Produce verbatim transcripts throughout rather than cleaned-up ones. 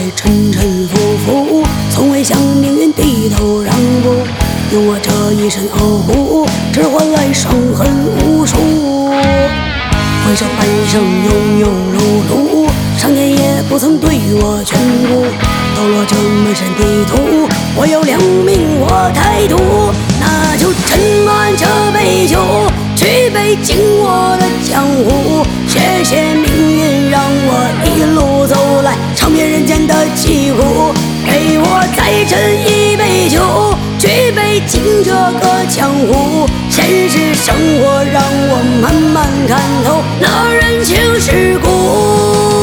沉沉浮浮，从未向命运低头让步。用我这一身傲骨，只换来伤痕无数。回首半生庸庸碌碌，上天也不曾对我眷顾。抖落这满身地土，我有良民我态度。那就斟满这杯酒，举杯敬我的江湖。谢谢命运让我一路走来，尝遍人间的疾苦。给我再斟一杯酒，举杯敬这个江湖。现实生活让我慢慢看透那人情世故。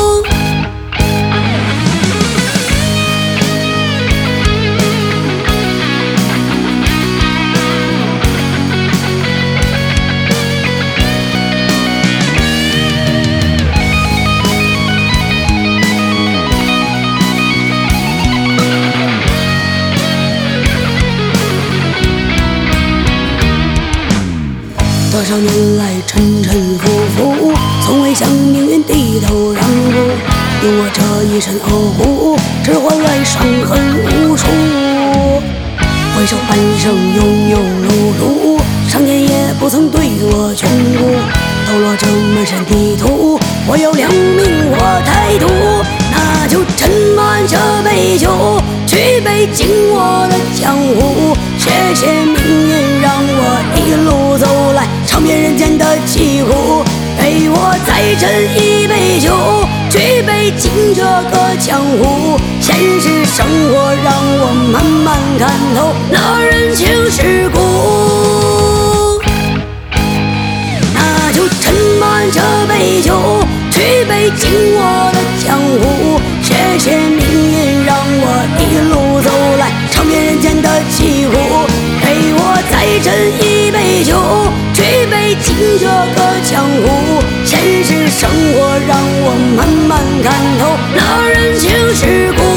多少年来沉沉浮浮，从未向命运低头让步。用我这一身傲骨，只换来伤痕无数。回首半生庸庸碌碌，上天也不曾对我眷顾。抖落这满身地土，我有良民我态度。那就斟满这杯酒，举杯敬我的江湖。谢谢命运让我一路走来，尝遍人间的疾苦。给我再斟一杯酒，举杯敬这个江湖。现实生活让我慢慢看透那人情世故。那就斟满这杯酒，举杯敬我的江湖。谢谢命运让我一路走来，尝遍人间的疾苦。给我再斟一杯酒，举杯敬这个江湖。现实生活让我慢慢看透那人情世故。